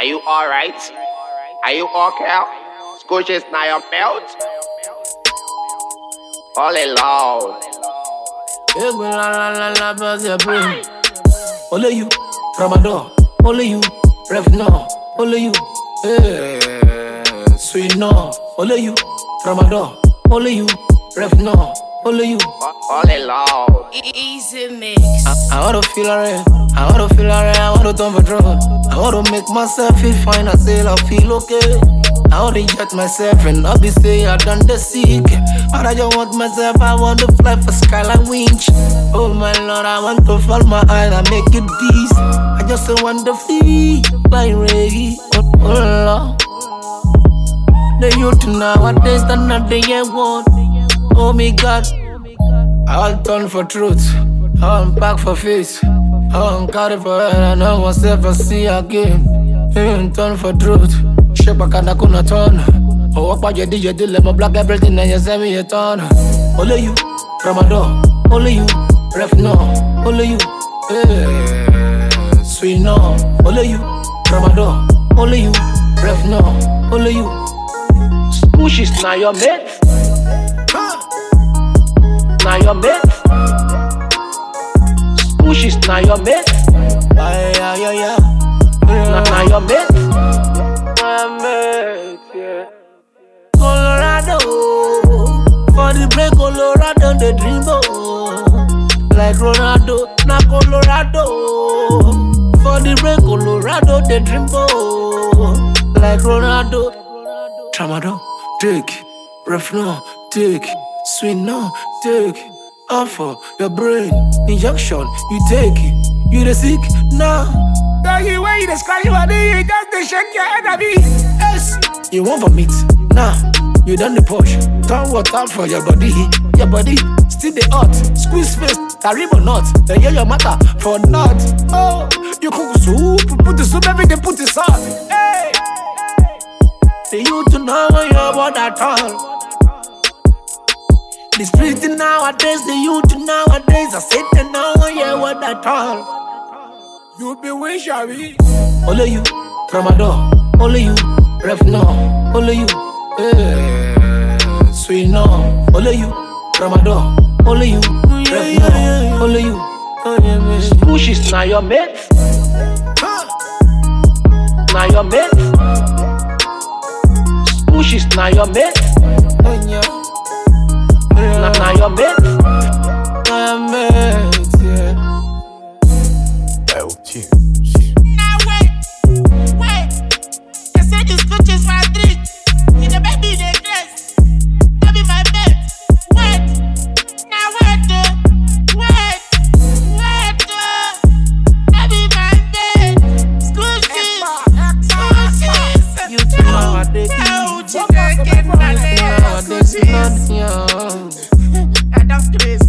Are you alright? Are you okay? Scooches now your belt? All alone. Only you, Ramadan. Only you, Revno. Only you, sweet no. Only you, Ramadan. Only you, Revno. Only you. All alone. Easy mix. I wanna feel alright. I wanna feel alright. I wanna turn for drug. I wanna make myself feel fine. I say I feel okay. I wanna inject myself and not be say I done the sick. But I just want myself. I want to fly for skyline winch. Oh my Lord, I want to fall my eyes and make it this. I just want to feel like Ray. Oh Lord, the youth nowadays are not the young one. Oh my God, I'll turn for truth. I'll back for face. I'll carry for head and I won't ever see again. Turn for truth. Shape a kind of gonna turn. Oh, what about your DJ? Let me block everything and you send me a turn. Only you, Ramadan. Only you, Ref no. Only you, sweet no. Only you, Ramadan. Only you, Ref no. Only you. Pushes now your mates. Now your mates. Pushes now your mates. Yeah. Now your mates. My mates, yeah. Colorado, for the break, Colorado, the dream, oh. Like Ronaldo, na Colorado. For the break, Colorado, the dream, oh. Like Ronaldo. Tramadol, take. Refno, take. Sweet no, take. All for your brain. Injection, you take it. You the sick, nah. Doggy, where you the scratch your body, you just the shake your head at me. Yes, you want vomit, nah. You done the push. Turn water for your body. Your body still the hot. Squeeze face, terrible not. They hear your matter for not. Oh, you cook soup, put the soup, everything put the salt. Hey, the youth to know when you're about that all. The street nowadays, the youth nowadays, I say they know when you're about that all. You be wish I be. Only you, Ramadan. Only you, Ref no. Only you, sweet no. Only you, Ramadan. Only you, Ref no. Only you. Pushes now your mates. Now your mates. Pushes now your mates. Now your mates. Now your mates, yeah. Now wait. You said this coach is my drink. You the baby in the dress. That be my bed. Wait. Now wait. That be my bed. Scooches. You nowadays. That's crazy.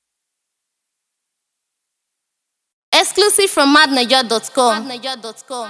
Exclusive from madniger.com.